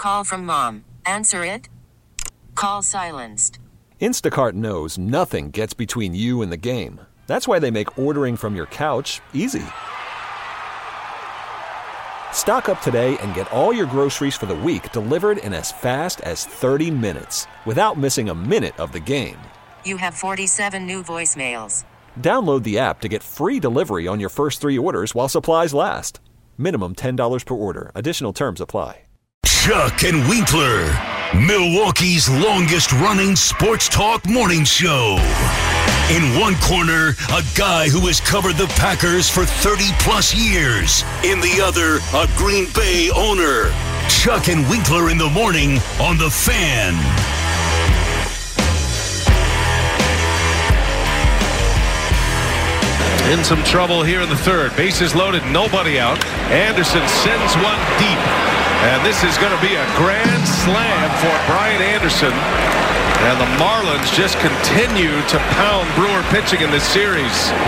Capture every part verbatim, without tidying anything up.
call from mom. Answer it. Call silenced. Instacart knows nothing gets between you and the game. That's why they make ordering from your couch easy. Stock up today and get all your groceries for the week delivered in as fast as thirty minutes without missing a minute of the game. You have forty-seven new voicemails. Download the app to get free delivery on your first three orders while supplies last. Minimum ten dollars per order. Additional terms apply. Chuck and Winkler, Milwaukee's longest-running sports talk morning show. In one corner, a guy who has covered the Packers for thirty-plus years. In the other, a Green Bay owner. Chuck and Winkler in the morning on The Fan. In some trouble here in the third. Bases loaded, nobody out. Anderson sends one deep. And this is going to be a grand slam for Brian Anderson. And the Marlins just continue to pound Brewer pitching in this series.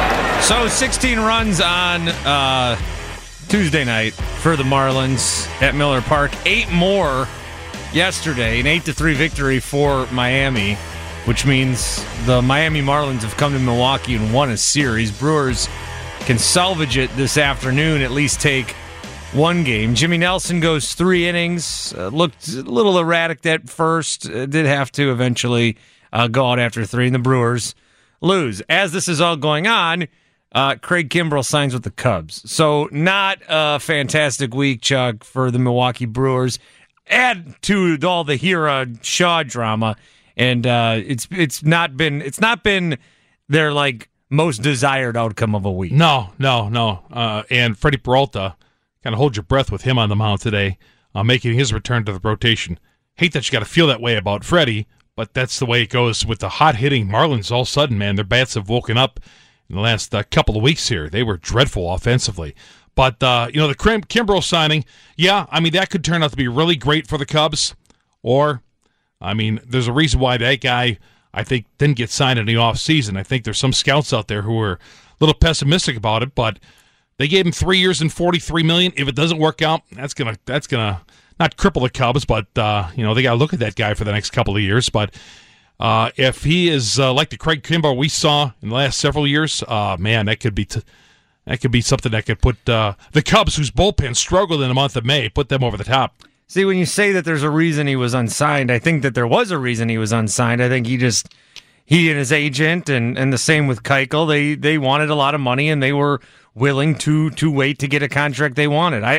So sixteen runs on uh, Tuesday night for the Marlins at Miller Park. Eight more yesterday. An eight to three victory for Miami, which means the Miami Marlins have come to Milwaukee and won a series. Brewers can salvage it this afternoon, at least take one game. Jimmy Nelson goes three innings. Uh, looked a little erratic at first. Uh, did have to eventually uh, go out after three, and the Brewers lose. As this is all going on, uh, Craig Kimbrell signs with the Cubs. So not a fantastic week, Chuck, for the Milwaukee Brewers. Add to all the Hira Shaw drama, and uh, it's it's not been it's not been their like most desired outcome of a week. No, no, no. Uh, and Freddie Peralta. Kind of hold your breath with him on the mound today, uh, making his return to the rotation. Hate that you got to feel that way about Freddie, but that's the way it goes with the hot-hitting Marlins all of a sudden, man. Their bats have woken up in the last uh, couple of weeks here. They were dreadful offensively. But, uh, you know, the Kim- Kimbrell signing, yeah, I mean, that could turn out to be really great for the Cubs. Or, I mean, there's a reason why that guy, I think, didn't get signed in the offseason. I think there's some scouts out there who are a little pessimistic about it, but they gave him three years and forty-three million dollars. If it doesn't work out, that's gonna that's gonna not cripple the Cubs, but uh, you know they gotta look at that guy for the next couple of years. But uh, if he is uh, like the Craig Kimbrell we saw in the last several years, uh, man, that could be t- that could be something that could put uh, the Cubs, whose bullpen struggled in the month of May, put them over the top. See, when you say that there's a reason he was unsigned, I think that there was a reason he was unsigned. I think he just he and his agent, and, and the same with Keuchel, they they wanted a lot of money, and they were willing to to wait to get a contract they wanted. I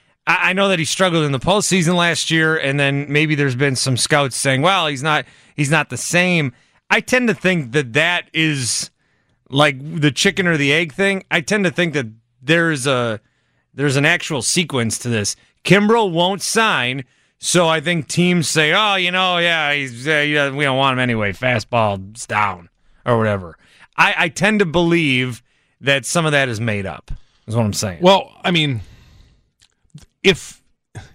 I know that he struggled in the postseason last year, and then maybe there's been some scouts saying, well, he's not he's not the same. I tend to think that that is like the chicken or the egg thing. I tend to think that there's a there's an actual sequence to this. Kimbrell won't sign, so I think teams say, oh, you know, yeah, he's, uh, yeah we don't want him anyway. Fastball's down or whatever. I, I tend to believe that some of that is made up, is what I'm saying. Well, I mean, if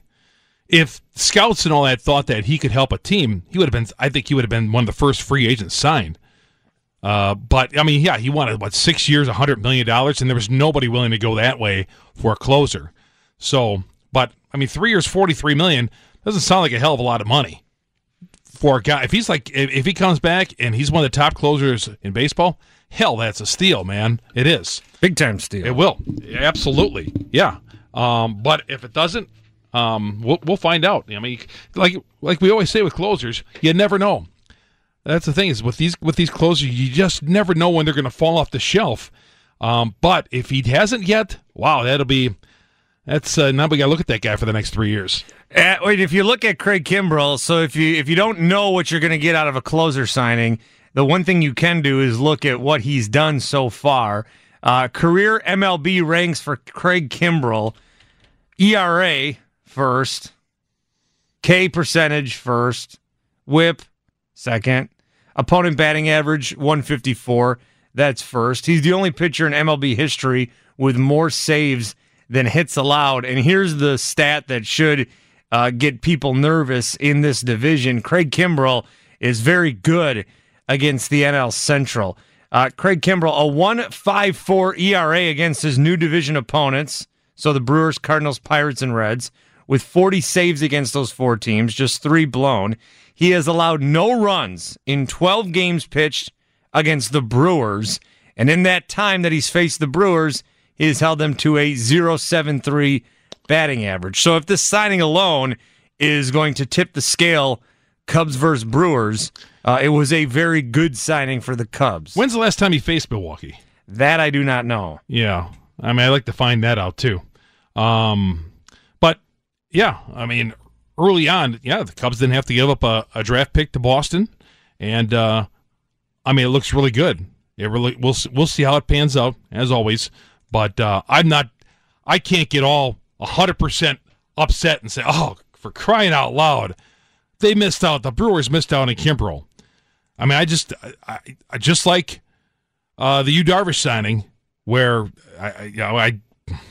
if scouts and all that thought that he could help a team, he would have been. I think he would have been one of the first free agents signed. Uh, but I mean, yeah, he wanted what six years, a hundred million dollars, and there was nobody willing to go that way for a closer. So, but I mean, three years, forty-three million doesn't sound like a hell of a lot of money for a guy. If he's like, if, if he comes back and he's one of the top closers in baseball. Hell, that's a steal, man. It is. Big time steal. It will. Absolutely. Yeah. Um, but if it doesn't, um, we'll we'll find out. I mean, like like we always say with closers, you never know. That's the thing is with these with these closers, you just never know when they're going to fall off the shelf. Um, but if he hasn't yet, wow, that'll be that's uh, now we got to look at that guy for the next three years. Uh, wait, if you look at Craig Kimbrell, so if you if you don't know what you're going to get out of a closer signing, the one thing you can do is look at what he's done so far. Uh, career M L B ranks for Craig Kimbrell. E R A first. K percentage first. Whip second. Opponent batting average one fifty-four. That's first. He's the only pitcher in M L B history with more saves than hits allowed. And here's the stat that should uh, get people nervous in this division. Craig Kimbrell is very good against the N L Central. Uh, Craig Kimbrell, a one point five four E R A against his new division opponents, so the Brewers, Cardinals, Pirates, and Reds. with forty saves against those four teams, just three blown. He has allowed no runs in twelve games pitched against the Brewers, and in that time that he's faced the Brewers, he has held them to a point oh seven three batting average. So if this signing alone is going to tip the scale, Cubs versus Brewers, uh, it was a very good signing for the Cubs. When's the last time he faced Milwaukee? That I do not know. Yeah, I mean, I'd like to find that out too. Um, but, yeah, I mean, early on, yeah, the Cubs didn't have to give up a, a draft pick to Boston, and, uh, I mean, it looks really good. It really, we'll, we'll see how it pans out, as always, but uh, I'm not, I can't get all one hundred percent upset and say, oh, for crying out loud, they missed out. The Brewers missed out on Kimbrel. I mean, I just, I, I just like uh, the Yu Darvish signing, where I, I, you know, I,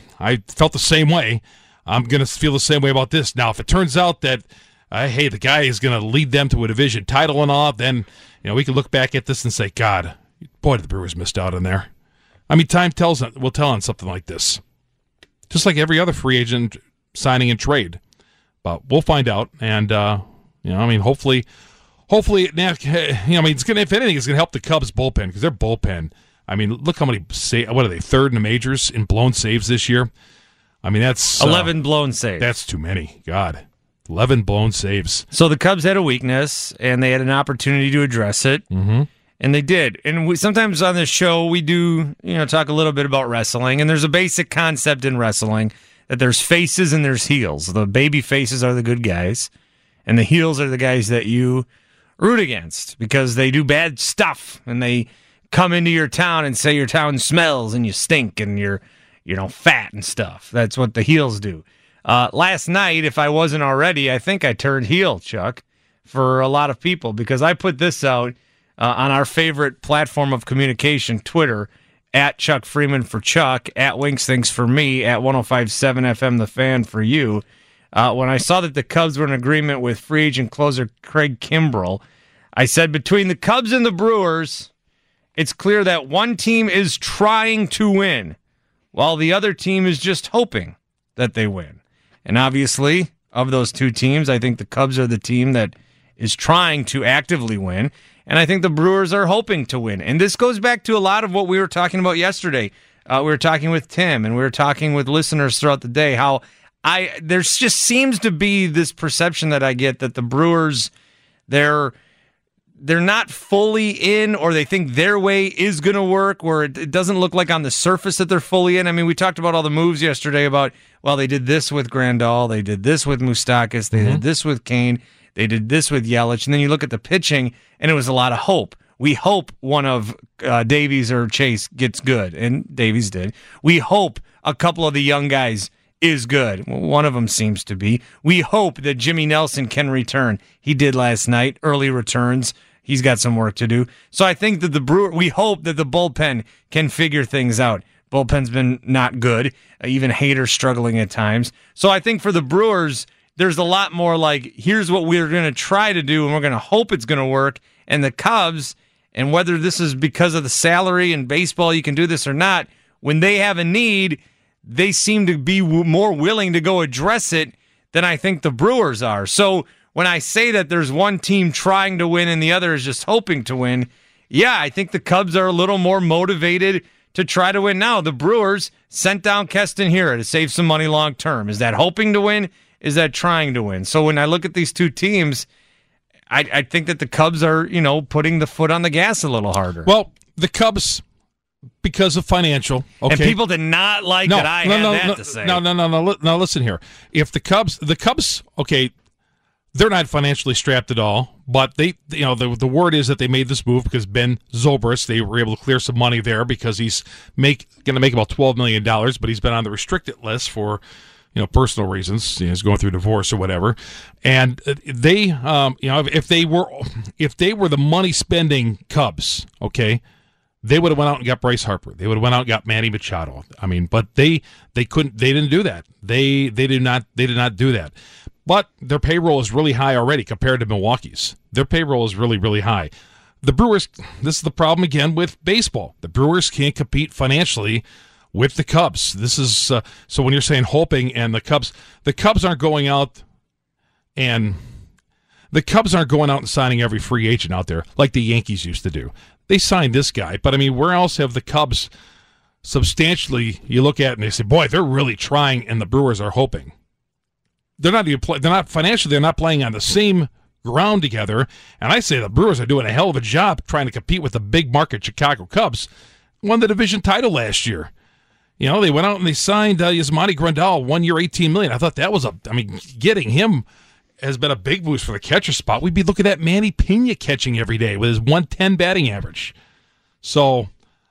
I felt the same way. I'm going to feel the same way about this. Now, if it turns out that, uh, hey, the guy is going to lead them to a division title and all, then you know we can look back at this and say, God, boy, did the Brewers missed out on there. I mean, time tells will tell on something like this, just like every other free agent signing and trade. But we'll find out, and uh, you know, I mean, hopefully, hopefully, now, you know, I mean, it's gonna, if anything, it's gonna help the Cubs bullpen, because their bullpen. I mean, look how many save. What are they? Third in the majors in blown saves this year. I mean, that's eleven uh, blown saves. That's too many. God, eleven blown saves. So the Cubs had a weakness, and they had an opportunity to address it, mm-hmm. and they did. And we, sometimes on this show, we do, you know, talk a little bit about wrestling, and there's a basic concept in wrestling that there's faces and there's heels. The baby faces are the good guys, and the heels are the guys that you root against because they do bad stuff, and they come into your town and say your town smells and you stink and you're, you know, fat and stuff. That's what the heels do. Uh, last night, if I wasn't already, I think I turned heel, Chuck, for a lot of people, because I put this out uh, on our favorite platform of communication, Twitter, at Chuck Freeman for Chuck, at Winks Thinks for me, at one oh five point seven F M The Fan for you. Uh, when I saw that the Cubs were in agreement with free agent closer Craig Kimbrel, I said, between the Cubs and the Brewers, it's clear that one team is trying to win, while the other team is just hoping that they win. And obviously, of those two teams, I think the Cubs are the team that is trying to actively win, and I think the Brewers are hoping to win. And this goes back to a lot of what we were talking about yesterday. Uh, we were talking with Tim, and we were talking with listeners throughout the day, how I there just seems to be this perception that I get that the Brewers, they're they're not fully in, or they think their way is going to work, where it, it doesn't look like on the surface that they're fully in. I mean, we talked about all the moves yesterday about, well, they did this with Grandal, they did this with Moustakas, they mm-hmm. did this with Kane, they did this with Yelich, and then you look at the pitching, and it was a lot of hope. We hope one of uh, Davies or Chase gets good, and Davies did. We hope a couple of the young guys is good. Well, one of them seems to be. We hope that Jimmy Nelson can return. He did last night, early returns. He's got some work to do. So I think that the Brewer, we hope that the bullpen can figure things out. Bullpen's been not good. Uh, even Hader struggling at times. So I think for the Brewers, there's a lot more like, here's what we're going to try to do, and we're going to hope it's going to work. And the Cubs, and whether this is because of the salary in baseball, you can do this or not, when they have a need, they seem to be w- more willing to go address it than I think the Brewers are. So when I say that there's one team trying to win and the other is just hoping to win, yeah, I think the Cubs are a little more motivated to try to win now. The Brewers sent down Keston Hiura to save some money long term. Is that hoping to win? Is that trying to win? So when I look at these two teams, I, I think that the Cubs are, you know, putting the foot on the gas a little harder. Well, the Cubs, because of financial, okay. And people did not like no, that I no, had no, that no, to say. No, no, no, no. Now listen here. If the Cubs, the Cubs, okay, they're not financially strapped at all, but they, you know, the the word is that they made this move because Ben Zobrist, they were able to clear some money there because he's make going to make about twelve million dollars, but he's been on the restricted list for, you know, personal reasons. You know, he's going through divorce or whatever. And they, um, you know, if they were, if they were the money spending Cubs, okay, they would have went out and got Bryce Harper. They would have went out and got Manny Machado. I mean, but they they couldn't. They didn't do that. They they did not. They did not do that. But their payroll is really high already compared to Milwaukee's. Their payroll is really, really high. The Brewers, this is the problem again with baseball. The Brewers can't compete financially with the Cubs. This is uh, so when you're saying hoping and the Cubs, the Cubs aren't going out and the Cubs aren't going out and signing every free agent out there like the Yankees used to do. They signed this guy, but I mean, where else have the Cubs substantially? You look at it and they say, boy, they're really trying, and the Brewers are hoping. They're not even play, they're not financially. They're not playing on the same ground together. And I say the Brewers are doing a hell of a job trying to compete with the big market Chicago Cubs. Won the division title last year. You know, they went out and they signed uh, Yasmani Grandal, one year, eighteen million dollars. I thought that was a. I mean, getting him has been a big boost for the catcher spot. We'd be looking at Manny Pena catching every day with his one ten batting average. So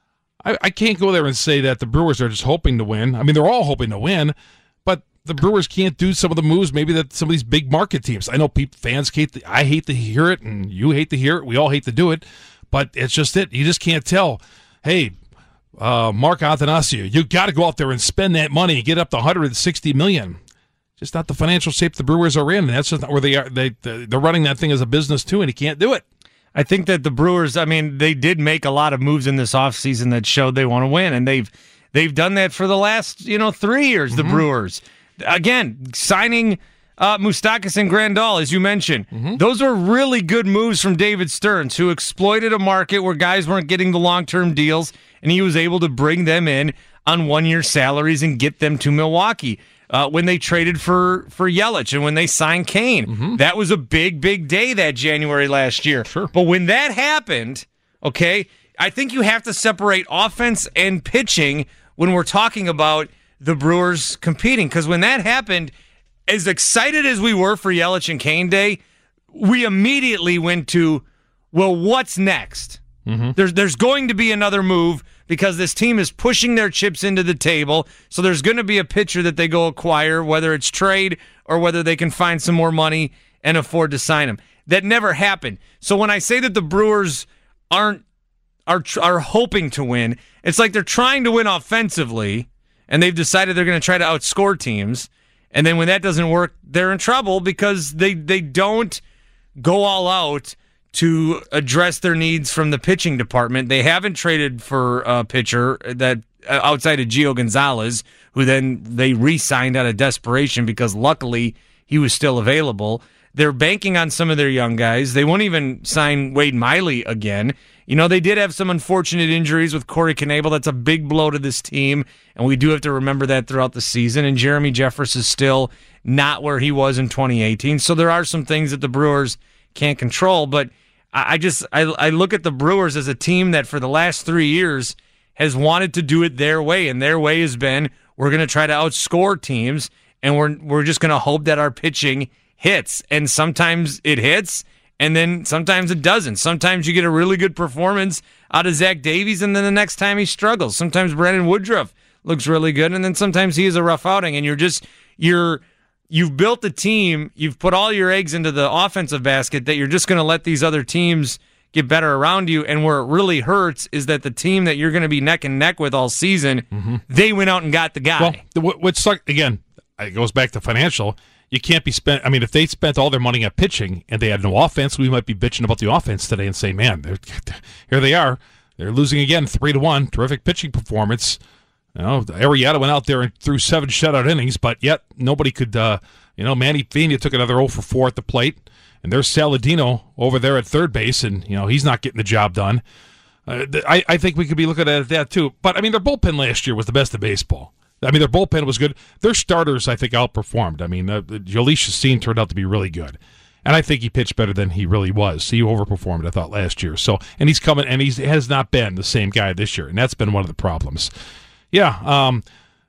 I, I can't go there and say that the Brewers are just hoping to win. I mean, they're all hoping to win, but the Brewers can't do some of the moves maybe that some of these big market teams. I know people, fans hate. The, I hate to hear it, and you hate to hear it. We all hate to do it, but it's just it. You just can't tell. Hey, uh, Mark Attanasio, you got to go out there and spend that money and get up to one hundred sixty million dollars. Just not the financial shape the Brewers are in. That's just not where they are. They, they're running that thing as a business, too, and he can't do it. I think that the Brewers, I mean, they did make a lot of moves in this offseason that showed they want to win, and they've they've done that for the last, you know, three years, mm-hmm. the Brewers. Again, signing uh, Moustakas and Grandal, as you mentioned, mm-hmm. those were really good moves from David Stearns, who exploited a market where guys weren't getting the long-term deals, and he was able to bring them in on one-year salaries and get them to Milwaukee. Uh, when they traded for, for Yelich and when they signed Kane. Mm-hmm. That was a big, big day that January last year. Sure. But when that happened, okay, I think you have to separate offense and pitching when we're talking about the Brewers competing. Because when that happened, as excited as we were for Yelich and Kane Day, we immediately went to, well, what's next? Mm-hmm. There's there's going to be another move because this team is pushing their chips into the table. So there's going to be a pitcher that they go acquire, whether it's trade or whether they can find some more money and afford to sign him. That never happened. So when I say that the Brewers aren't are are hoping to win, it's like they're trying to win offensively, and they've decided they're going to try to outscore teams. And then when that doesn't work, they're in trouble because they, they don't go all out to address their needs from the pitching department. They haven't traded for a pitcher that uh, outside of Gio Gonzalez, who then they re-signed out of desperation because luckily he was still available. They're banking on some of their young guys. They won't even sign Wade Miley again. You know, they did have some unfortunate injuries with Corey Knebel. That's a big blow to this team, and we do have to remember that throughout the season. And Jeremy Jeffress is still not where he was in twenty eighteen. So there are some things that the Brewers can't control, but I just I, I look at the Brewers as a team that for the last three years has wanted to do it their way, and their way has been we're going to try to outscore teams, and we're we're just going to hope that our pitching hits. And sometimes it hits, and then sometimes it doesn't. Sometimes you get a really good performance out of Zach Davies, and then the next time he struggles. Sometimes Brandon Woodruff looks really good, and then sometimes he has a rough outing, and you're just you're. You've built a team, you've put all your eggs into the offensive basket that you're just going to let these other teams get better around you. And where it really hurts is that the team that you're going to be neck and neck with all season, mm-hmm. they went out and got the guy. Well, what's again, it goes back to financial. You can't be spent. I mean, if they spent all their money on pitching and they had no offense, we might be bitching about the offense today and say, man, here they are. They're losing again, three to one. Terrific pitching performance. You know, Arrieta went out there and threw seven shutout innings, but yet nobody could, uh, you know, Manny Pena took another oh for four at the plate, and there's Saladino over there at third base, and, you know, he's not getting the job done. Uh, I, I think we could be looking at that, too. But, I mean, their bullpen last year was the best of baseball. I mean, their bullpen was good. Their starters, I think, outperformed. I mean, uh, Jhoulys Chacin turned out to be really good. And I think he pitched better than he really was. He overperformed, I thought, last year. So, and he's coming, and he has not been the same guy this year, and that's been one of the problems. Yeah, um,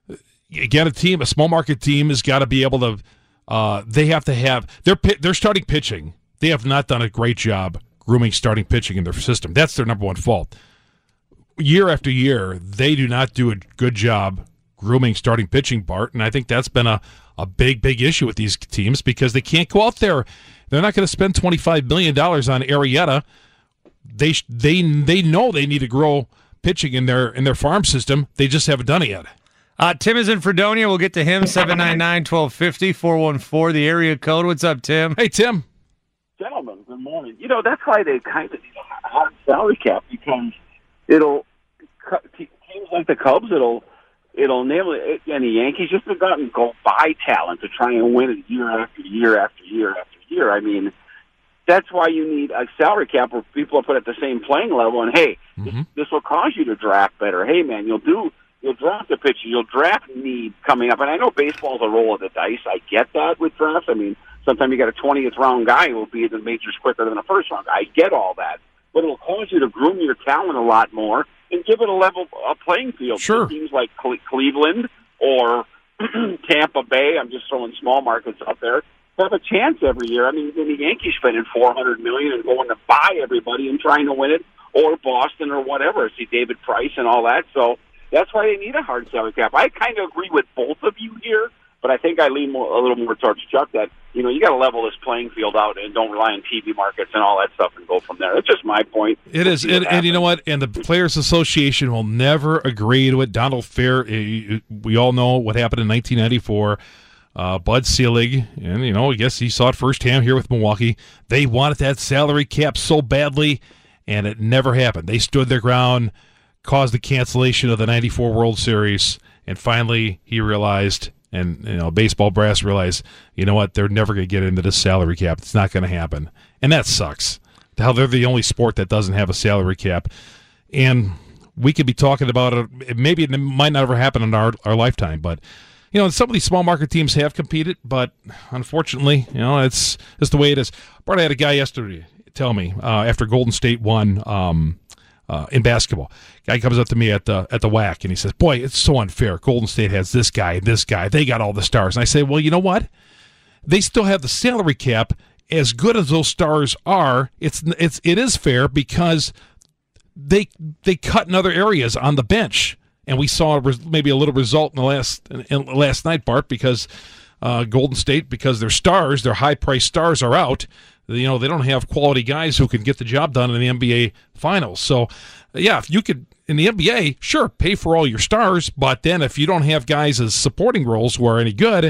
again, a team, a small market team has got to be able to. Uh, they have to have their their starting pitching. They have not done a great job grooming starting pitching in their system. That's their number one fault. Year after year, they do not do a good job grooming starting pitching, Bart, and I think that's been a, a big, big issue with these teams because they can't go out there. They're not going to spend twenty-five million dollars on Arrieta. They they they know they need to grow pitching in their in their farm system. They just haven't done it yet. Uh, Tim is in Fredonia. We'll get to him. seven nine nine, one two five zero, four one four, the area code. What's up, Tim? Hey, Tim. Gentlemen, good morning. You know, that's why they kind of need a hard salary cap because it'll teams like the Cubs, it'll it'll enable it, and the Yankees just have gotten go buy talent to try and win it year after year after year after year. I mean, that's why you need a salary cap where people are put at the same playing level. And hey, mm-hmm. this, this will cause you to draft better. Hey, man, you'll do you'll draft a pitcher, you'll draft need coming up. And I know baseball's a roll of the dice. I get that with drafts. I mean, sometimes you got a twentieth round guy who will be in the majors quicker than a first round guy. I get all that, but it'll cause you to groom your talent a lot more and give it a level a playing field. Sure. Teams like Cle- Cleveland or Tampa Bay. I'm just throwing small markets out there. Have a chance every year. I mean, the Yankees spending four hundred million dollars and going to buy everybody and trying to win it, or Boston or whatever. See David Price and all that. So that's why they need a hard salary cap. I kind of agree with both of you here, but I think I lean more, a little more towards Chuck that, you know, you got to level this playing field out and don't rely on T V markets and all that stuff and go from there. That's just my point. It is, and, and you know what? And the Players Association will never agree to it. Donald Fair, we all know what happened in nineteen ninety-four. Uh, Bud Selig, and, you know, I guess he saw it firsthand here with Milwaukee. They wanted that salary cap so badly, and it never happened. They stood their ground, caused the cancellation of the ninety-four World Series, and finally he realized, and, you know, baseball brass realized, you know what, they're never going to get into this salary cap. It's not going to happen. And that sucks. How they're the only sport that doesn't have a salary cap. And we could be talking about it. Maybe it might not ever happen in our, our lifetime, but you know, some of these small market teams have competed, but unfortunately, you know, it's it's the way it is. Bart, I had a guy yesterday tell me uh, after Golden State won um, uh, in basketball. Guy comes up to me at the at the W A C and he says, "Boy, it's so unfair. Golden State has this guy, this guy. They got all the stars." And I say, "Well, you know what? They still have the salary cap. As good as those stars are, it's it's it is fair because they they cut in other areas on the bench." And we saw maybe a little result in the last in last night, Bart, because uh, Golden State, because their stars, their high-priced stars are out. You know, they don't have quality guys who can get the job done in the N B A Finals. So, yeah, if you could, in the N B A, sure, pay for all your stars, but then if you don't have guys as supporting roles who are any good,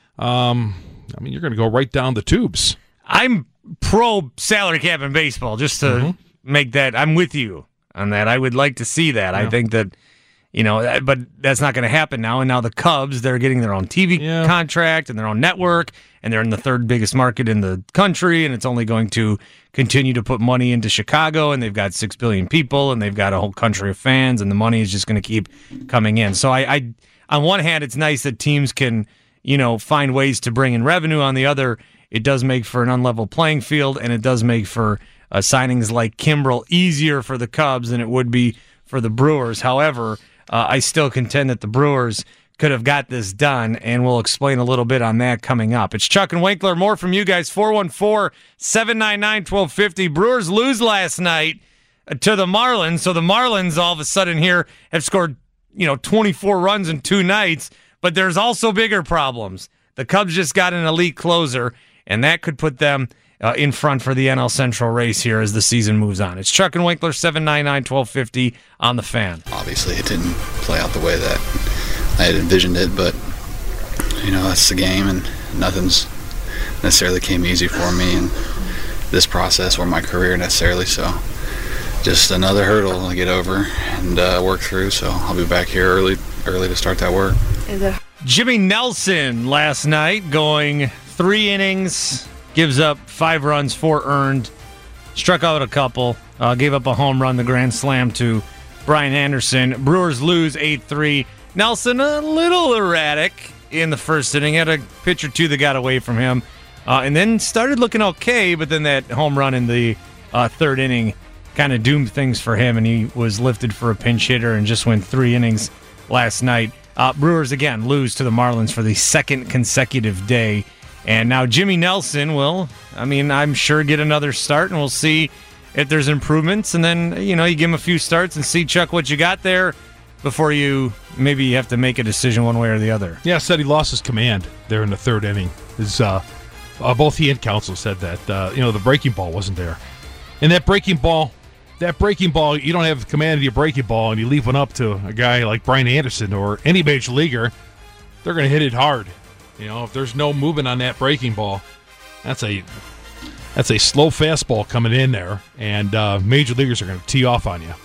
um, I mean, you're going to go right down the tubes. I'm pro salary cap in baseball, just to mm-hmm. make that. I'm with you on that. I would like to see that. Yeah. I think that. You know, but that's not going to happen now. And now the Cubs, they're getting their own T V yeah. contract and their own network, and they're in the third biggest market in the country, and it's only going to continue to put money into Chicago, and they've got six billion people, and they've got a whole country of fans, and the money is just going to keep coming in. So I, I, on one hand, it's nice that teams can, you know, find ways to bring in revenue. On the other, it does make for an unlevel playing field, and it does make for uh, signings like Kimbrel easier for the Cubs than it would be for the Brewers. However, Uh, I still contend that the Brewers could have got this done, and we'll explain a little bit on that coming up. It's Chuck and Winkler. More from you guys. four one four, seven nine nine, one two five zero. Brewers lose last night to the Marlins, so the Marlins all of a sudden here have scored, you know, twenty-four runs in two nights, but there's also bigger problems. The Cubs just got an elite closer, and that could put them Uh, in front for the N L Central race here as the season moves on. It's Chuck and Winkler, seven nine nine, one two five zero on the Fan. Obviously, it didn't play out the way that I had envisioned it, but, you know, that's the game, and nothing's necessarily came easy for me in this process or my career necessarily, so just another hurdle to get over and uh, work through, so I'll be back here early, early to start that work. Jimmy Nelson last night going three innings, gives up five runs, four earned, struck out a couple, uh, gave up a home run, the grand slam to Brian Anderson. Brewers lose eight three. Nelson a little erratic in the first inning. Had a pitch or two that got away from him. Uh, and then started looking okay, but then that home run in the uh, third inning kind of doomed things for him, and he was lifted for a pinch hitter and just went three innings last night. Uh, Brewers, again, lose to the Marlins for the second consecutive day. And now Jimmy Nelson will, I mean, I'm sure get another start, and we'll see if there's improvements. And then, you know, you give him a few starts and see, Chuck, what you got there before you maybe you have to make a decision one way or the other. Yeah, said he lost his command there in the third inning. His, uh, uh, both he and Counsell said that, uh, you know, the breaking ball wasn't there. And that breaking ball, that breaking ball, you don't have command of your breaking ball, and you leave one up to a guy like Brian Anderson or any major leaguer, they're going to hit it hard. You know, if there's no movement on that breaking ball, that's a that's a slow fastball coming in there, and uh, major leaguers are going to tee off on you.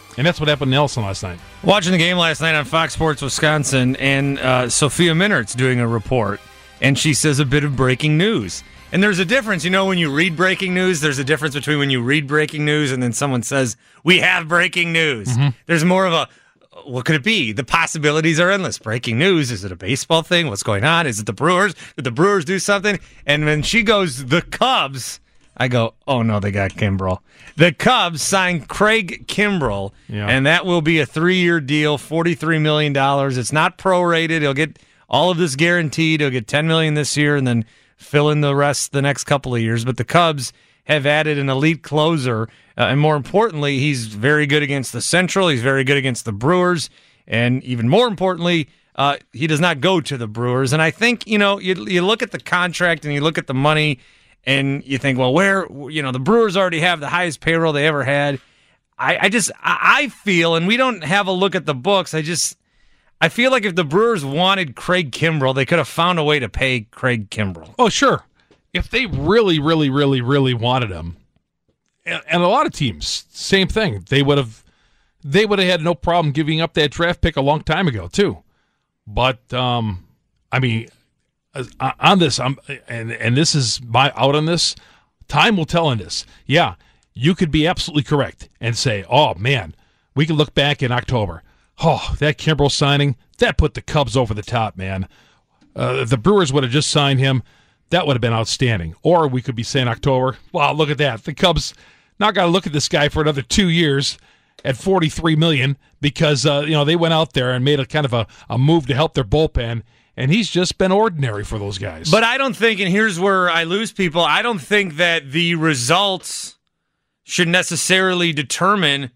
And that's what happened to Nelson last night. Watching the game last night on Fox Sports Wisconsin, and uh, Sophia Minart's doing a report, and she says a bit of breaking news. And there's a difference, you know, when you read breaking news, there's a difference between when you read breaking news and then someone says, we have breaking news. Mm-hmm. There's more of a, what could it be? The possibilities are endless. Breaking news, is it a baseball thing? What's going on? Is it the Brewers? Did the Brewers do something? And when she goes, the Cubs, I go, oh no, they got Kimbrel. The Cubs signed Craig Kimbrel, yeah. and that will be a three-year deal, forty-three million dollars. It's not prorated. He'll get all of this guaranteed. He'll get ten million dollars this year and then fill in the rest the next couple of years. But the Cubs have added an elite closer, uh, and more importantly, he's very good against the Central. He's very good against the Brewers, and even more importantly, uh, he does not go to the Brewers. And I think, you know, you, you look at the contract and you look at the money, and you think, well, where, you know, the Brewers already have the highest payroll they ever had. I, I just, I feel, and we don't have a look at the books, I just, I feel like if the Brewers wanted Craig Kimbrel, they could have found a way to pay Craig Kimbrel. Oh, sure. If they really, really, really, really wanted him, and, and a lot of teams, same thing, they would have, they would have had no problem giving up that draft pick a long time ago, too. But, um, I mean, on this, I'm, and and this is my out on this, time will tell on this. Yeah, you could be absolutely correct and say, oh, man, we can look back in October. Oh, that Kimbrel signing, that put the Cubs over the top, man. Uh, if the Brewers would have just signed him, that would have been outstanding. Or we could be saying October, wow, look at that. The Cubs not got to look at this guy for another two years at forty-three million dollars because uh, you know they went out there and made a kind of a, a move to help their bullpen. And he's just been ordinary for those guys. But I don't think, and here's where I lose people, I don't think that the results should necessarily determine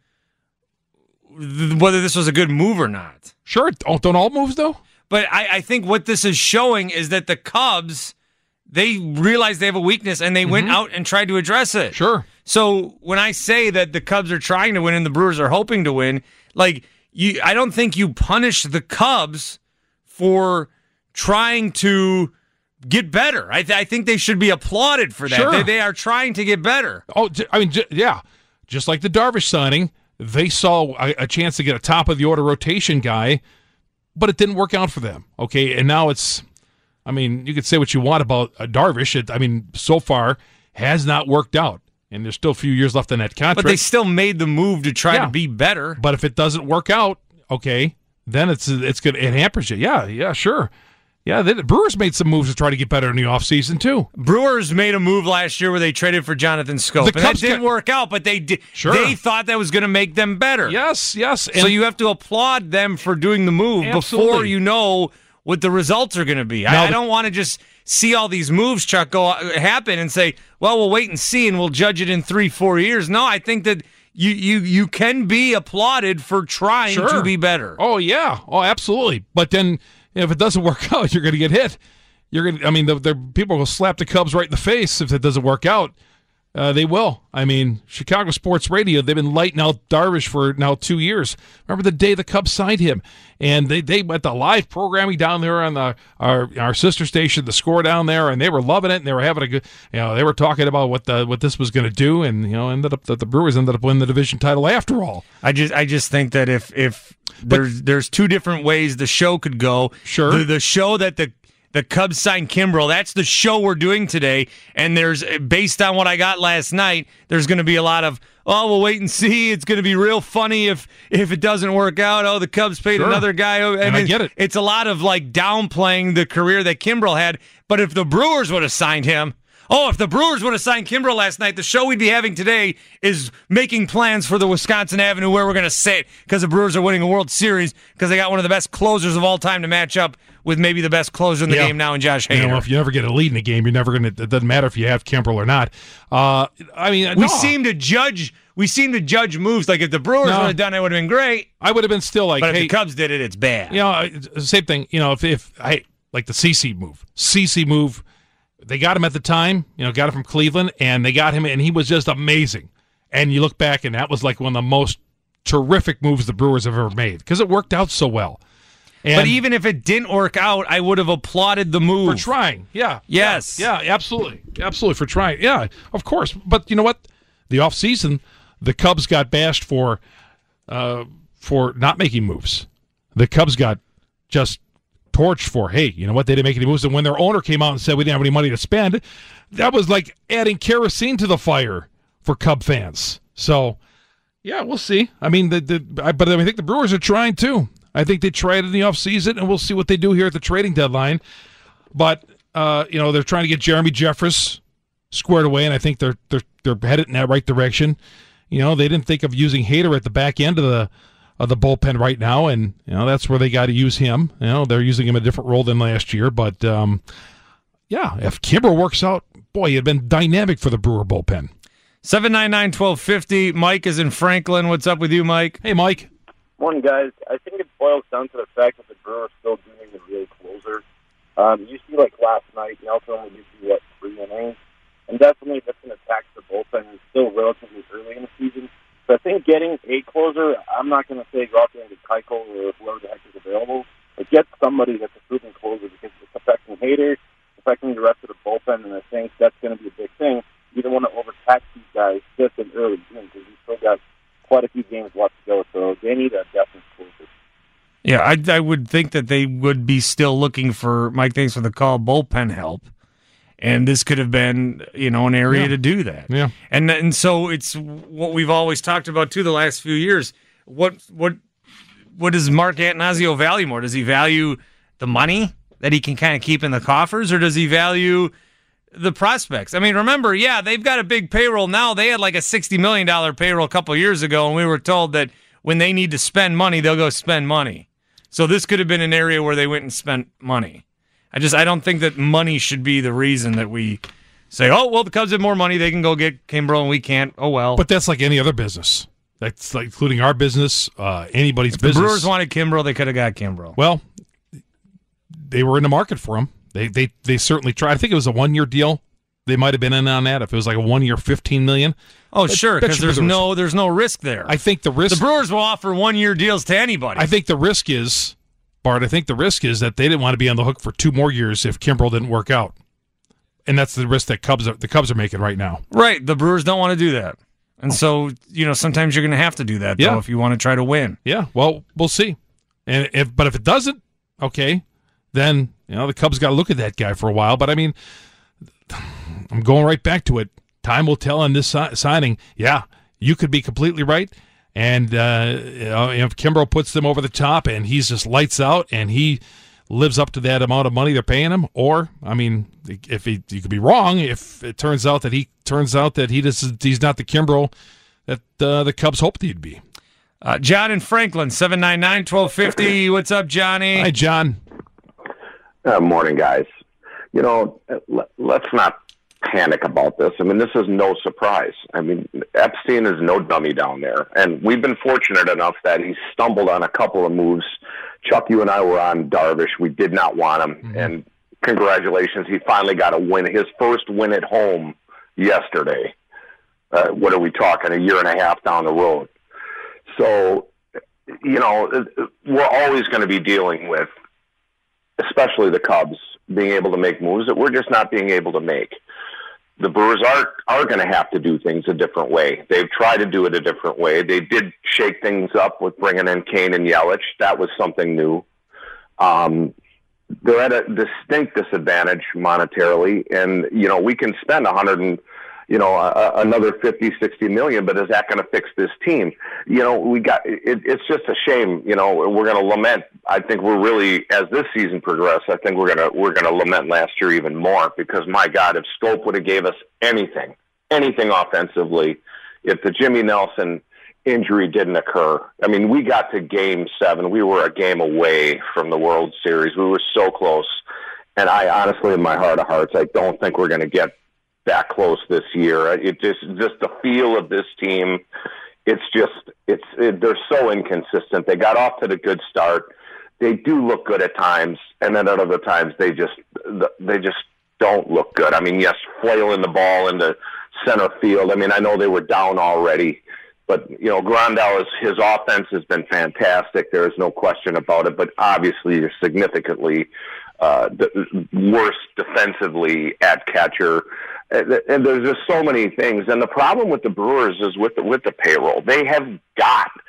th- whether this was a good move or not. Sure. Don't, don't all moves, though? But I, I think what this is showing is that the Cubs, they realize they have a weakness, and they mm-hmm. went out and tried to address it. Sure. So when I say that the Cubs are trying to win and the Brewers are hoping to win, like you, I don't think you punish the Cubs for trying to get better. I, th- I think they should be applauded for that. Sure. They, they are trying to get better. Oh, I mean, j- yeah. Just like the Darvish signing, they saw a, a chance to get a top-of-the-order rotation guy, but it didn't work out for them. Okay, and now it's, I mean, you could say what you want about uh, Darvish. It, I mean, so far has not worked out, and there's still a few years left on that contract. But they still made the move to try yeah. to be better. But if it doesn't work out, okay, then it's it's good. It hampers you. Yeah, yeah, sure. Yeah, the Brewers made some moves to try to get better in the offseason, too. Brewers made a move last year where they traded for Jonathan Scope. The and Cubs that didn't got, work out, but they did. Sure. They thought that was going to make them better. Yes, yes. And so you have to applaud them for doing the move absolutely. Before you know what the results are going to be. Now, I, I don't want to just see all these moves, Chuck, go happen and say, well, we'll wait and see and we'll judge it in three, four years. No, I think that you you, you can be applauded for trying sure. to be better. Oh, yeah. Oh, absolutely. But then if it doesn't work out, you're going to get hit. You're going. I mean, the, the people will slap the Cubs right in the face if it doesn't work out. Uh, they will. I mean, Chicago Sports Radio, they've been lighting out Darvish for now two years. Remember the day the Cubs signed him, and they they went to live programming down there on the our our sister station, The Score down there, and they were loving it, and they were having a good. You know, they were talking about what the what this was going to do, and you know, ended up that the Brewers ended up winning the division title after all. I just I just think that if if there's but, there's two different ways the show could go. Sure, the, the show that the. The Cubs signed Kimbrel. That's the show we're doing today. And there's, based on what I got last night, there's going to be a lot of, oh, we'll wait and see. It's going to be real funny if if it doesn't work out. Oh, the Cubs paid sure. another guy. I, and mean, I get it. It's a lot of like downplaying the career that Kimbrel had. But if the Brewers would have signed him, oh, if the Brewers would have signed Kimbrel last night, the show we'd be having today is making plans for the Wisconsin Avenue where we're going to sit because the Brewers are winning a World Series because they got one of the best closers of all time to match up with maybe the best closer in the yeah. game now in Josh Hader. You know, if you never get a lead in the game, you're never going to. It doesn't matter if you have Kimbrel or not. Uh, I mean, we no. seem to judge. We seem to judge moves like if the Brewers no. would have done it, would have been great. I would have been still like, but if hey, the Cubs did it, it's bad. You know, same thing. You know, if if I like the C C move, C C move, they got him at the time. You know, got him from Cleveland, and they got him, and he was just amazing. And you look back, and that was like one of the most terrific moves the Brewers have ever made because it worked out so well. And but even if it didn't work out, I would have applauded the move. For trying, yeah. Yes. Yeah, yeah, absolutely. Absolutely, for trying. Yeah, of course. But you know what? The offseason, the Cubs got bashed for uh, for not making moves. The Cubs got just torched for, hey, you know what, they didn't make any moves. And when their owner came out and said we didn't have any money to spend, that was like adding kerosene to the fire for Cub fans. So, yeah, we'll see. I mean, the, the I, but I think the Brewers are trying too. I think they tried in the offseason, and we'll see what they do here at the trading deadline. But, uh, you know, they're trying to get Jeremy Jeffress squared away, and I think they're they're they're headed in that right direction. You know, they didn't think of using Hader at the back end of the of the bullpen right now, and you know that's where they got to use him. You know, they're using him in a different role than last year, but um, yeah, if Kimbrel works out, boy, it'd been dynamic for the Brewer bullpen. seven nine nine, one two five zero. Mike is in Franklin. What's up with you, Mike? Hey, Mike. Morning, guys. I think it boils down to the fact that the Brewers still doing the real closer. Um, you see, like last night, Nelson only gives you, what, three innings? And definitely if it's going to tax the bullpen, it's still relatively early in the season. So I think getting a closer, I'm not going to say go out there and get Keuchel or whoever the heck is available, but get somebody that's a proven closer because it's affecting Hader, affecting the rest of the bullpen, and I think that's going to be a big thing. You don't want to overtax these guys just in early June because we've still got quite a few games left to go, so they need a definite closer. Yeah, I, I would think that they would be still looking for, Mike, thanks for the call, bullpen help. And this could have been, you know, an area yeah. to do that. Yeah. And and so it's what we've always talked about, too, the last few years. What what what does Mark Attanasio value more? Does he value the money that he can kind of keep in the coffers, or does he value the prospects? I mean, remember, yeah, they've got a big payroll now. They had like a sixty million dollars payroll a couple of years ago, and we were told that when they need to spend money, they'll go spend money. So this could have been an area where they went and spent money. I just I don't think that money should be the reason that we say, oh, well, the Cubs have more money. They can go get Kimbrel and we can't. Oh, well. But that's like any other business. That's like including our business, uh, anybody's if the business. The Brewers wanted Kimbrel. They could have got Kimbrel. Well, they were in the market for him. They they they certainly tried. I think it was a one-year deal. They might have been in on that if it was like a one-year fifteen million dollars. Oh, sure, because there's no there's no risk there. I think the risk. The Brewers will offer one-year deals to anybody. I think the risk is, Bart, I think the risk is that they didn't want to be on the hook for two more years if Kimbrel didn't work out. And that's the risk that Cubs are, the Cubs are making right now. Right. The Brewers don't want to do that. And so, you know, sometimes you're going to have to do that, though, yeah. if you want to try to win. Yeah, well, we'll see. And if But if it doesn't, okay, then, you know, the Cubs got to look at that guy for a while. But, I mean, I'm going right back to it. Time will tell on this si- signing. Yeah, you could be completely right. And uh, you know, if Kimbrel puts them over the top and he's just lights out and he lives up to that amount of money they're paying him, or I mean, if he, you could be wrong if it turns out that he turns out that he just, he's not the Kimbrel that uh, the Cubs hoped he'd be. Uh, John in Franklin, seven nine nine, one two five zero. What's up, Johnny? Hi, John. Uh, morning, guys. You know, let's not panic about this. I mean, this is no surprise. I mean, Epstein is no dummy down there. And we've been fortunate enough that he stumbled on a couple of moves. Chuck, you and I were on Darvish. We did not want him. Mm-hmm. And congratulations, he finally got a win. His first win at home yesterday. Uh, what are we talking, a year and a half down the road? So, you know, we're always going to be dealing with, especially the Cubs, being able to make moves that we're just not being able to make. The Brewers are are going to have to do things a different way. They've tried to do it a different way. They did shake things up with bringing in Kane and Yelich. That was something new. Um, they're at a distinct disadvantage monetarily, and you know we can spend a hundred and you know a, another fifty, sixty million, but is that going to fix this team? You know, we got it, it's just a shame. You know, we're going to lament. I think we're really, as this season progresses, I think we're going to we're going to lament last year even more because my God, if Scope would have gave us anything, anything offensively, if the Jimmy Nelson injury didn't occur, I mean, we got to Game Seven. We were a game away from the World Series. We were so close, and I honestly, in my heart of hearts, I don't think we're going to get that close this year. It just just the feel of this team. It's just it's it, they're so inconsistent. They got off to the good start. They do look good at times, and then at other times they just they just don't look good. I mean, yes, flailing the ball into center field. I mean, I know they were down already, but you know, Grandal is his offense has been fantastic. There is no question about it. But obviously, you're significantly uh, worse defensively at catcher. And there's just so many things. And the problem with the Brewers is with the, with the payroll. They have got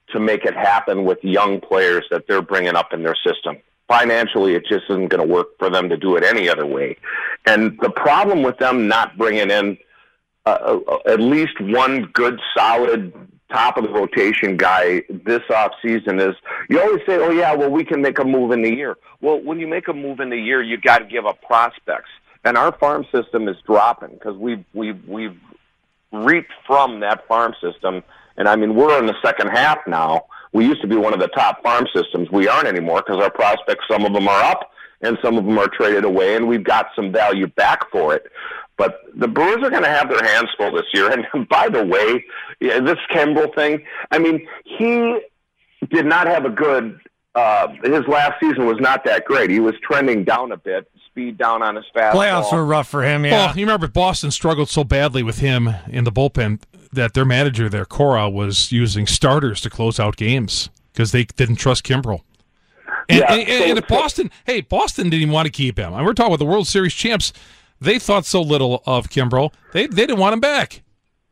to make it happen with young players that they're bringing up in their system. Financially, it just isn't going to work for them to do it any other way. And the problem with them not bringing in uh, at least one good, solid, top-of-the-rotation guy this offseason is, you always say, oh, yeah, well, we can make a move in the year. Well, when you make a move in the year, you got to give up prospects. And our farm system is dropping because we've, we've, we've reaped from that farm system. And, I mean, we're in the second half now. We used to be one of the top farm systems. We aren't anymore because our prospects, some of them are up and some of them are traded away, and we've got some value back for it. But the Brewers are going to have their hands full this year. And by the way, yeah, this Kimbrel thing, I mean, he did not have a good uh, – his last season was not that great. He was trending down a bit, speed down on his fastball. Playoffs were rough for him, yeah. Well, you remember Boston struggled so badly with him in the bullpen that their manager there, Cora, was using starters to close out games because they didn't trust Kimbrel. And, yeah, and, and, and Boston, hey, Boston didn't even want to keep him. And we're talking about the World Series champs. They thought so little of Kimbrel. They they didn't want him back.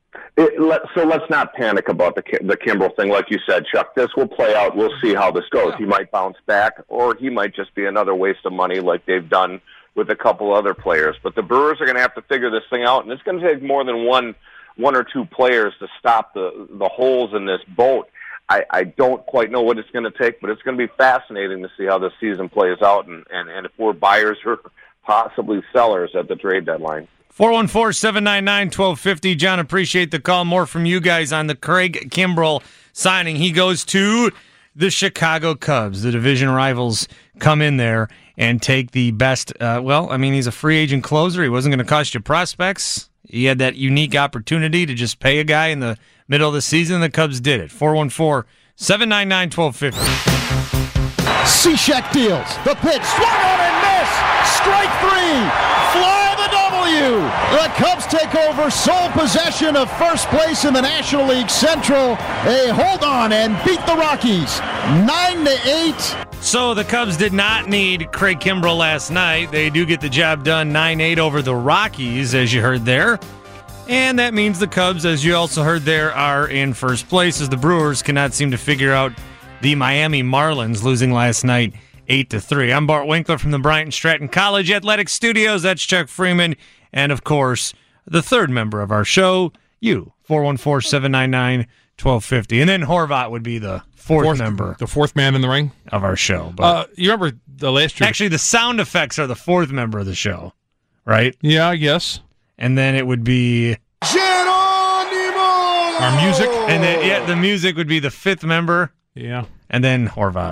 It, let, so let's not panic about the the Kimbrel thing. Like you said, Chuck, this will play out. We'll see how this goes. Yeah. He might bounce back, or he might just be another waste of money like they've done with a couple other players. But the Brewers are going to have to figure this thing out, and it's going to take more than one one or two players to stop the the holes in this boat. I, I don't quite know what it's going to take, but it's going to be fascinating to see how this season plays out, and, and, and if we're buyers or possibly sellers at the trade deadline. four one four, seven nine nine, one two five zero. John, appreciate the call. More from you guys on the Craig Kimbrel signing. He goes to the Chicago Cubs. The division rivals come in there and take the best. Uh, well, I mean, he's a free agent closer. He wasn't going to cost you prospects. He had that unique opportunity to just pay a guy in the middle of the season. The Cubs did it. four one four, seven nine nine, one two five zero. Cishek deals. The pitch. Swung on and missed. Strike three. Fly the W. The Cubs take over sole possession of first place in the National League Central. They hold on and beat the Rockies nine to eight. So the Cubs did not need Craig Kimbrel last night. They do get the job done nine eight over the Rockies, as you heard there. And that means the Cubs, as you also heard there, are in first place as the Brewers cannot seem to figure out the Miami Marlins losing last night eight to three. I'm Bart Winkler from the Bryant Stratton College Athletic Studios. That's Chuck Freeman. And, of course, the third member of our show, you, four one four, seven nine nine, one two five zero. And then Horvat would be the fourth, fourth member. The fourth man in the ring? Of our show. But uh, you remember the last year? Actually, the sound effects are the fourth member of the show, right? Yeah, I guess. And then it would be Geronimo! Our music? And then, yeah, the music would be the fifth member. Yeah. And then Horvat.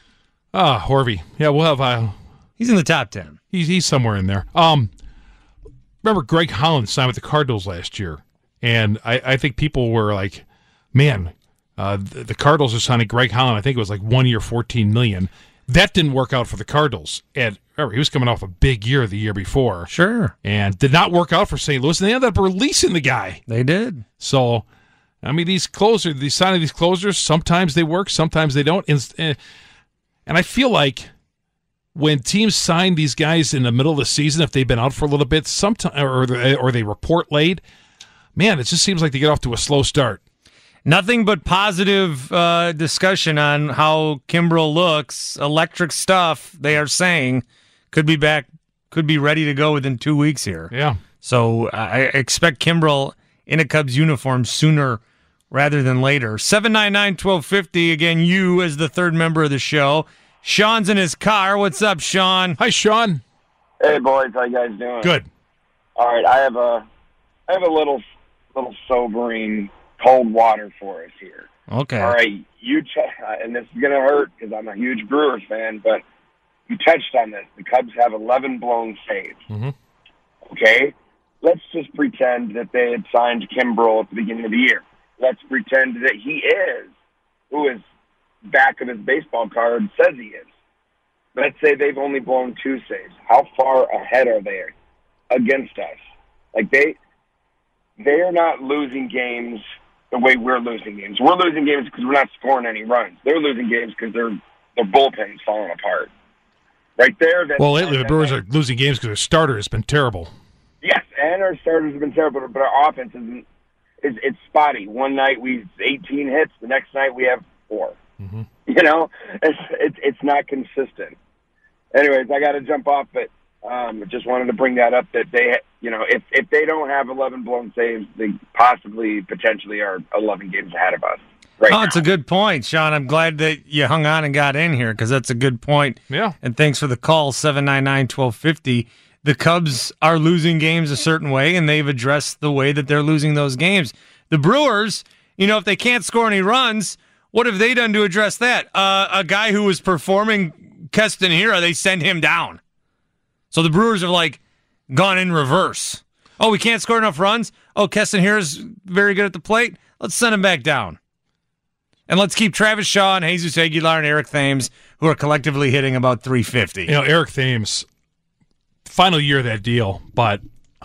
Ah, Horvey. Yeah, we'll have... Uh, he's in the top ten. He's he's somewhere in there. Um, remember Greg Holland signed with the Cardinals last year, and I, I think people were like, man, uh, the, the Cardinals are signing Greg Holland. I think it was like one year, fourteen million dollars. That didn't work out for the Cardinals. And remember, he was coming off a big year the year before. Sure. And did not work out for Saint Louis, and they ended up releasing the guy. They did. So, I mean, these closers, these signing these closers, sometimes they work, sometimes they don't. And, and I feel like when teams sign these guys in the middle of the season, if they've been out for a little bit, sometime, or, or they report late, man, it just seems like they get off to a slow start. Nothing but positive uh, discussion on how Kimbrel looks. Electric stuff, they are saying, could be back, could be ready to go within two weeks here. Yeah. So I expect Kimbrel in a Cubs uniform sooner rather than later. seven nine nine, one two five zero. Again, you as the third member of the show. Sean's in his car. What's up, Sean? Hi, Sean. Hey, boys. How you guys doing? Good. All right. I have a, I have a little, little sobering cold water for us here. Okay. All right. You ch- and this is gonna hurt because I'm a huge Brewers fan, but you touched on this. The Cubs have eleven blown saves. Mm-hmm. Okay. Let's just pretend that they had signed Kimbrel at the beginning of the year. Let's pretend that he is who his back of his baseball card says he is. Let's say they've only blown two saves. How far ahead are they against us? Like they, they are not losing games the way we're losing games. We're losing games because we're not scoring any runs. They're losing games because their their bullpen's falling apart. Right there. That's, well, lately the Brewers that, are losing games because their starter has been terrible. Yes, and our starters have been terrible, but our offense isn't. Is it's spotty. One night we have eighteen hits. The next night we have four. Mm-hmm. You know, it's, it's it's not consistent. Anyways, I got to jump off, but um, just wanted to bring that up. That they, you know, if if they don't have eleven blown saves, they possibly potentially are eleven games ahead of us. Right oh, now. it's a good point, Sean. I'm glad that you hung on and got in here because that's a good point. Yeah. And thanks for the call, seven nine nine, one two five zero. The Cubs are losing games a certain way, and they've addressed the way that they're losing those games. The Brewers, you know, if they can't score any runs, what have they done to address that? Uh, a guy who was performing Keston Hiura, they send him down. So the Brewers have, like, gone in reverse. Oh, we can't score enough runs? Oh, Keston Hiura's very good at the plate? Let's send him back down. And let's keep Travis Shaw and Jesus Aguilar and Eric Thames, who are collectively hitting about three fifty. You know, Eric Thames, final year of that deal, but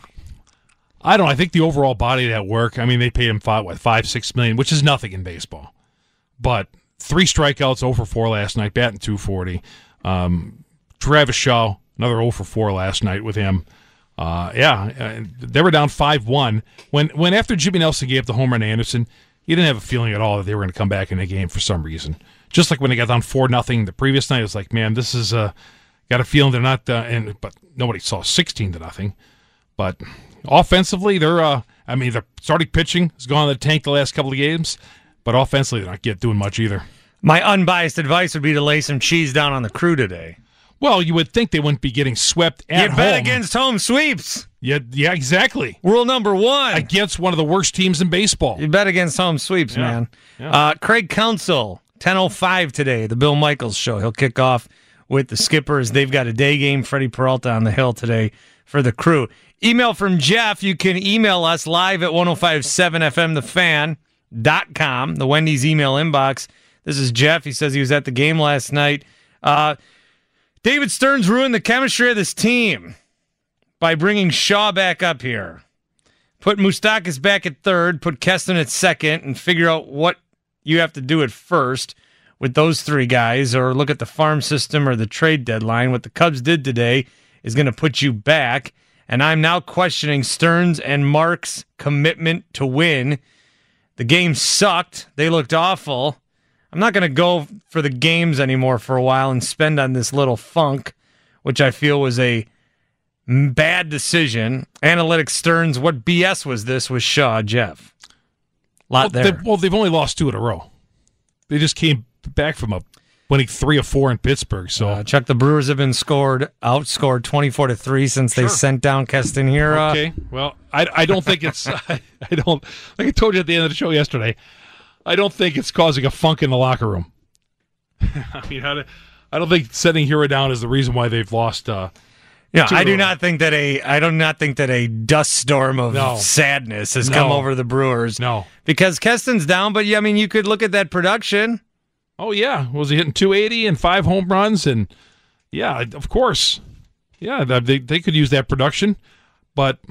I don't know. I think the overall body of that work, I mean, they paid him five, what, five, six million, which is nothing in baseball. But three strikeouts, zero for four last night, batting two forty. Um, Travis Shaw, another zero for four last night with him. Uh, yeah, they were down five one. When, when after Jimmy Nelson gave the home run to Anderson, you didn't have a feeling at all that they were going to come back in the game for some reason. Just like when they got down four nothing the previous night, it was like, man, this is uh, got a feeling they're not. Uh, and but nobody saw sixteen to nothing. But offensively, they're. Uh, I mean, the starting pitching has gone in the tank the last couple of games, but offensively, they're not get doing much either. My unbiased advice would be to lay some cheese down on the Crew today. Well, you would think they wouldn't be getting swept at you home. bet against home sweeps. Yeah, yeah, exactly. Rule number one. Against one of the worst teams in baseball. You bet against home sweeps, yeah. man. Yeah. Uh, Craig Counsell, ten oh five today, the Bill Michaels Show. He'll kick off with the Skippers. They've got a day game. Freddie Peralta on the hill today for the Crew. Email from Jeff. You can email us live at ten fifty-seven f m the fan dot com, the Wendy's email inbox. This is Jeff. He says he was at the game last night. Uh, David Stearns ruined the chemistry of this team by bringing Shaw back up here. Put Moustakas back at third, put Keston at second, and figure out what you have to do at first with those three guys, or look at the farm system or the trade deadline. What the Cubs did today is going to put you back, and I'm now questioning Stearns and Mark's commitment to win. The game sucked. They looked awful. I'm not going to go for the games anymore for a while and spend on this little funk, which I feel was a bad decision. Analytics Stearns, what B S was this with Shaw, Jeff? Lot well, there. They, well, they've only lost two in a row. They just came back from a winning three or four in Pittsburgh. So uh, Chuck, the Brewers have been scored, outscored twenty-four to three since sure. they sent down Keston Hiura. Okay, well, I, I don't think it's I, I don't like I told you at the end of the show yesterday. I don't think it's causing a funk in the locker room. I mean, I, I don't think setting Hiura down is the reason why they've lost. Uh, yeah, I do not think that a I do not think that a dust storm of no. sadness has no. come over the Brewers. No, because Keston's down, but yeah, I mean, you could look at that production. Oh yeah, was he hitting two eighty and five home runs? And yeah, of course, yeah, they they could use that production, but.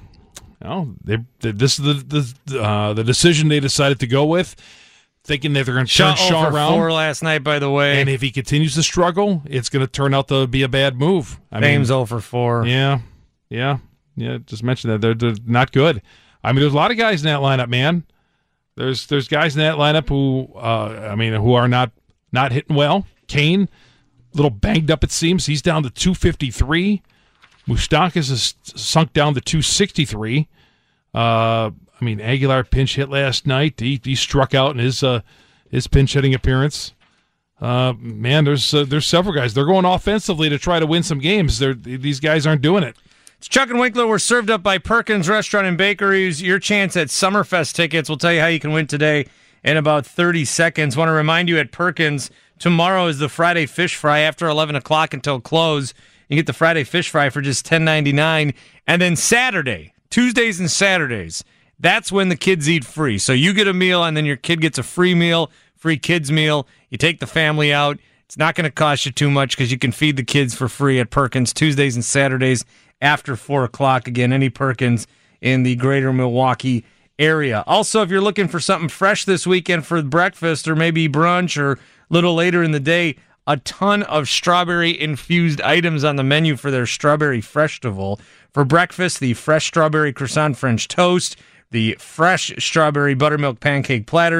No, they, they, this is the the, uh, the decision they decided to go with, thinking that they're going to turn Shaw around. Four last night, by the way. And if he continues to struggle, it's going to turn out to be a bad move. I Thames mean, zero for four. Yeah, yeah, yeah. Just mentioned that they're, they're not good. I mean, there's a lot of guys in that lineup, man. There's there's guys in that lineup who, uh, I mean, who are not not hitting well. Kane, a little banged up it seems. He's down to two fifty-three. Moustakas is sunk down to two sixty-three. Uh, I mean, Aguilar pinch hit last night. He he struck out in his uh, his pinch hitting appearance. Uh, man, there's uh, there's several guys. They're going offensively to try to win some games. They're, these guys aren't doing it. It's Chuck and Winkler. We're served up by Perkins Restaurant and Bakeries. Your chance at Summerfest tickets. We'll tell you how you can win today in about thirty seconds. Want to remind you at Perkins, tomorrow is the Friday Fish Fry after eleven o'clock until close. You get the Friday Fish Fry for just ten ninety-nine, and then Saturday, Tuesdays and Saturdays, that's when the kids eat free. So you get a meal, and then your kid gets a free meal, free kids meal. You take the family out. It's not going to cost you too much because you can feed the kids for free at Perkins Tuesdays and Saturdays after four o'clock. Again, any Perkins in the greater Milwaukee area. Also, if you're looking for something fresh this weekend for breakfast or maybe brunch or a little later in the day, a ton of strawberry-infused items on the menu for their Strawberry Freshtival. For breakfast, the fresh strawberry croissant French toast, the fresh strawberry buttermilk pancake platters,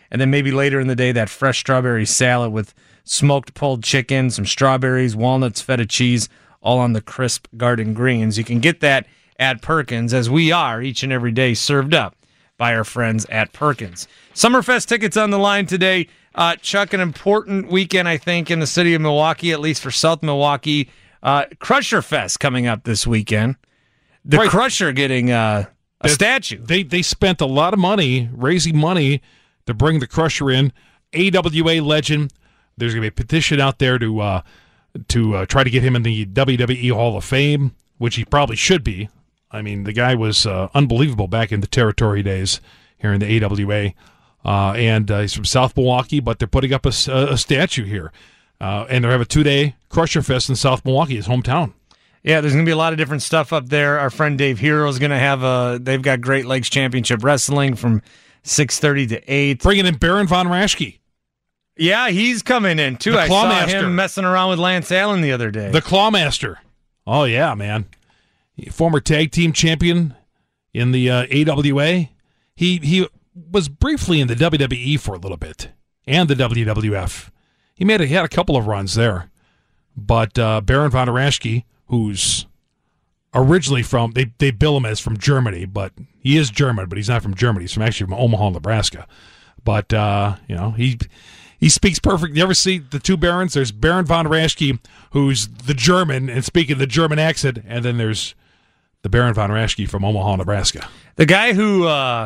And then maybe later in the day, that fresh strawberry salad with smoked pulled chicken, some strawberries, walnuts, feta cheese, all on the crisp garden greens. You can get that at Perkins, as we are each and every day served up by our friends at Perkins. Summerfest tickets on the line today. Uh, Chuck, an important weekend, I think, in the city of Milwaukee, at least for South Milwaukee. Uh, Crusher Fest coming up this weekend. The right. Crusher getting uh, a They- statue. They they spent a lot of money raising money to bring the Crusher in. A W A legend. There's going to be a petition out there to uh, to uh, try to get him in the W W E Hall of Fame, which he probably should be. I mean, the guy was uh, unbelievable back in the territory days here in the A W A. Uh, and uh, he's from South Milwaukee, but they're putting up a, a statue here. Uh, and they have a two-day Crusher Fest in South Milwaukee, his hometown. Yeah, there's going to be a lot of different stuff up there. Our friend Dave Hero is going to have a, they've got Great Lakes Championship Wrestling from six thirty to eight. Bringing in Baron Von Raschke. Yeah, he's coming in, too. The I saw Clawmaster. him messing around with Lance Allen the other day. The Clawmaster. Oh, yeah, man. Former tag team champion in the uh, A W A. He he was briefly in the W W E for a little bit, and the W W F. He made a, he had a couple of runs there. But uh, Baron Von Raschke, who's originally from, they, they bill him as from Germany, but he is German, but he's not from Germany. He's from actually from Omaha, Nebraska. But, uh, you know, he he speaks perfect. You ever see the two Barons? There's Baron Von Raschke, who's the German and speaking the German accent, and then there's the Baron Von Raschke from Omaha, Nebraska. The guy who uh,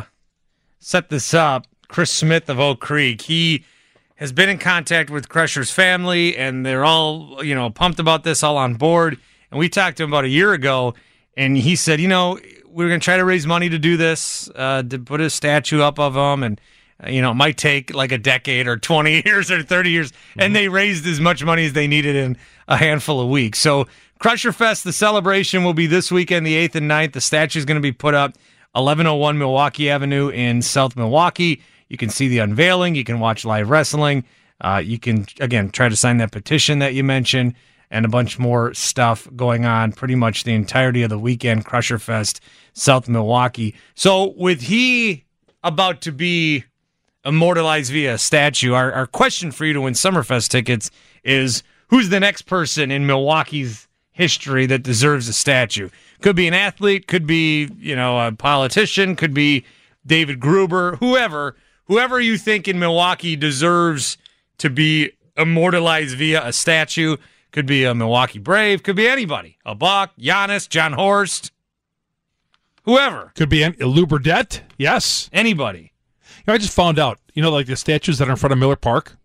set this up, Chris Smith of Oak Creek, he has been in contact with Crusher's family, and they're all, you know, pumped about this, all on board. And we talked to him about a year ago, and he said, you know, we're going to try to raise money to do this, uh, to put a statue up of him, and, uh, you know, it might take like a decade or twenty years or thirty years, mm-hmm. and they raised as much money as they needed in a handful of weeks. So Crusher Fest, the celebration will be this weekend, the eighth and ninth. The statue is going to be put up eleven oh one Milwaukee Avenue in South Milwaukee. You can see the unveiling. You can watch live wrestling. Uh, you can, again, try to sign that petition that you mentioned, and a bunch more stuff going on pretty much the entirety of the weekend. Crusher Fest, South Milwaukee. So with he about to be immortalized via a statue, our, our question for you to win Summerfest tickets is, who's the next person in Milwaukee's history that deserves a statue? Could be an athlete, could be, you know, a politician, could be David Gruber, whoever, whoever you think in Milwaukee deserves to be immortalized via a statue. Could be a Milwaukee Brave, could be anybody. A Buck, Giannis, John Horst, whoever. Could be an, Lou Burdett, yes. Anybody. You know, I just found out, you know, like the statues that are in front of Miller Park.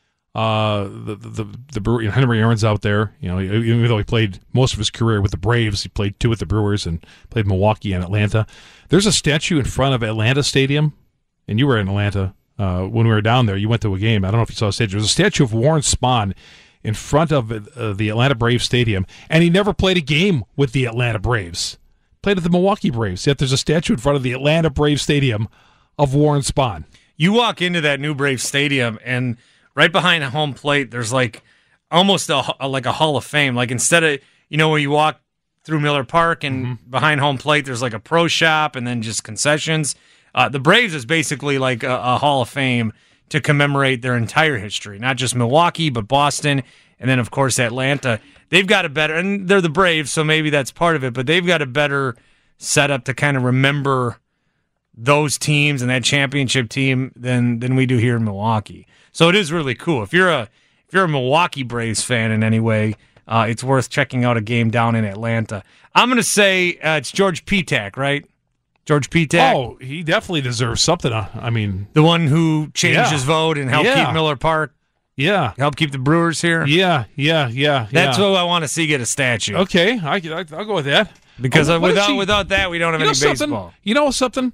Uh, the the the Brewer, you know, Henry Aaron's out there. You know, even though he played most of his career with the Braves, he played two with the Brewers and played Milwaukee and Atlanta. There's a statue in front of Atlanta Stadium, and you were in Atlanta uh, when we were down there. You went to a game. I don't know if you saw a statue. There's a statue of Warren Spahn in front of uh, the Atlanta Braves Stadium, and he never played a game with the Atlanta Braves. Played at the Milwaukee Braves. Yet there's a statue in front of the Atlanta Braves Stadium of Warren Spahn. You walk into that new Braves Stadium, and right behind home plate, there's like almost a, a like a Hall of Fame. Like instead of, you know, when you walk through Miller Park and mm-hmm. behind home plate, there's like a pro shop and then just concessions. Uh, the Braves is basically like a, a Hall of Fame to commemorate their entire history, not just Milwaukee, but Boston, and then, of course, Atlanta. They've got a better, and they're the Braves, so maybe that's part of it, but they've got a better setup to kind of remember those teams and that championship team than than we do here in Milwaukee. So it is really cool. If you're a if you're a Milwaukee Braves fan in any way, uh, it's worth checking out a game down in Atlanta. I'm going to say uh, it's George Petak, right? George Petak. Oh, he definitely deserves something. Uh, I mean, the one who changed yeah. his vote and helped yeah. keep Miller Park. Yeah, help keep the Brewers here. Yeah, yeah, yeah. That's yeah. what I want to see get a statue. Okay, I, I I'll go with that because oh, without she, without that we don't have you any know baseball. You know something?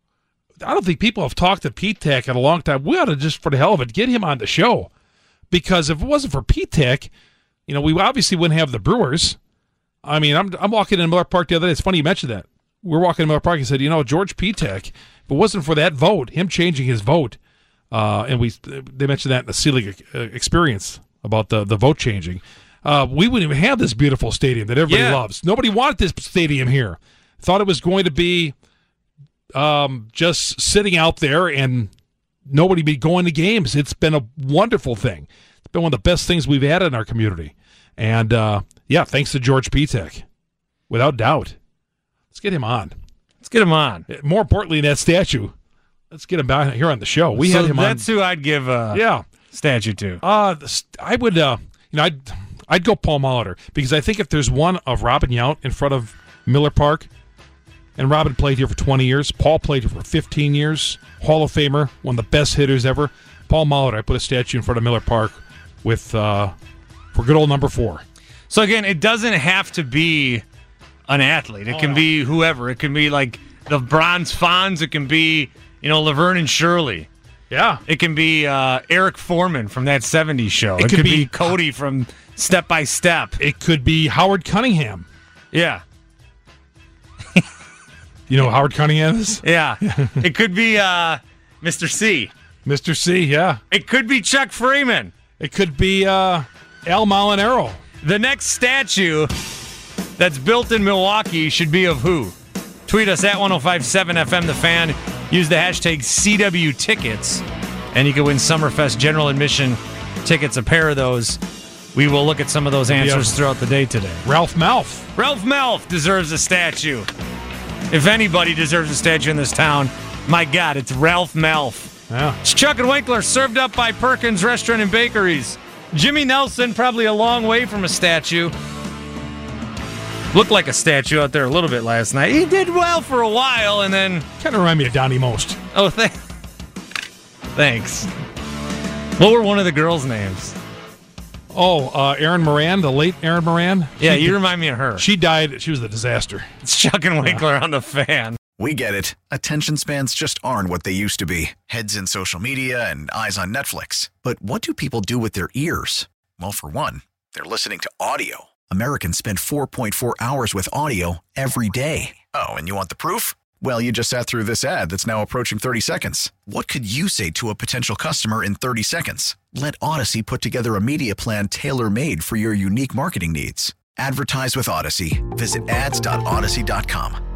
I don't think people have talked to Petak in a long time. We ought to just, for the hell of it, get him on the show. Because if it wasn't for Petak, you know, we obviously wouldn't have the Brewers. I mean, I'm I'm walking in Miller Park the other day. It's funny you mentioned that. We're walking in Miller Park and said, you know, George Petak, if it wasn't for that vote, him changing his vote, uh, and we they mentioned that in the Sea experience about the, the vote changing, uh, we wouldn't even have this beautiful stadium that everybody yeah. loves. Nobody wanted this stadium here. Thought it was going to be um, just sitting out there and nobody be going to games. It's been a wonderful thing. It's been one of the best things we've had in our community. And, uh, yeah, thanks to George Pitek, without doubt. Let's get him on. Let's get him on. More importantly, that statue, let's get him back here on the show. We so had him on. That's who I'd give a yeah. statue to. Uh, I would, uh, you know, I'd, I'd go Paul Molitor, because I think if there's one of Robin Yount in front of Miller Park, and Robin played here for twenty years, Paul played here for fifteen years, Hall of Famer, one of the best hitters ever, Paul Molitor, I put a statue in front of Miller Park with, uh, for good old number four. So again, it doesn't have to be an athlete. It oh, can no. be whoever. It can be like the Bronze Fonz. It can be, you know, Laverne and Shirley. Yeah. It can be uh, Eric Foreman from that seventies show. It, It could could be, be Cody from Step by Step. It could be Howard Cunningham. Yeah. You know who Howard Cunningham is? Yeah. It could be uh, Mister C. Mister C, yeah. It could be Chuck Freeman. It could be uh, Al Molinaro. The next statue that's built in Milwaukee should be of who? Tweet us at ten fifty-seven F M The Fan. Use the hashtag C W Tickets, and you can win Summerfest general admission tickets, a pair of those. We will look at some of those answers Yeah. throughout the day today. Ralph Malph. Ralph Malph deserves a statue. If anybody deserves a statue in this town, my God, it's Ralph Malph. Yeah. It's Chuck and Winkler, served up by Perkins Restaurant and Bakeries. Jimmy Nelson, probably a long way from a statue. Looked like a statue out there a little bit last night. He did well for a while, and then... Kind of remind me of Donnie Most. Oh, th- thanks. What were one of the girls' names? Oh, uh, Erin Moran, the late Erin Moran. Yeah, She- you remind me of her. She died. She was a disaster. It's Chuck and Winkler on the Fan. We get it. Attention spans just aren't what they used to be. Heads in social media and eyes on Netflix. But what do people do with their ears? Well, for one, they're listening to audio. Americans spend four point four hours with audio every day. Oh, and you want the proof? Well, you just sat through this ad that's now approaching thirty seconds. What could you say to a potential customer in thirty seconds? Let Odyssey put together a media plan tailor-made for your unique marketing needs. Advertise with Odyssey. Visit ads dot odyssey dot com.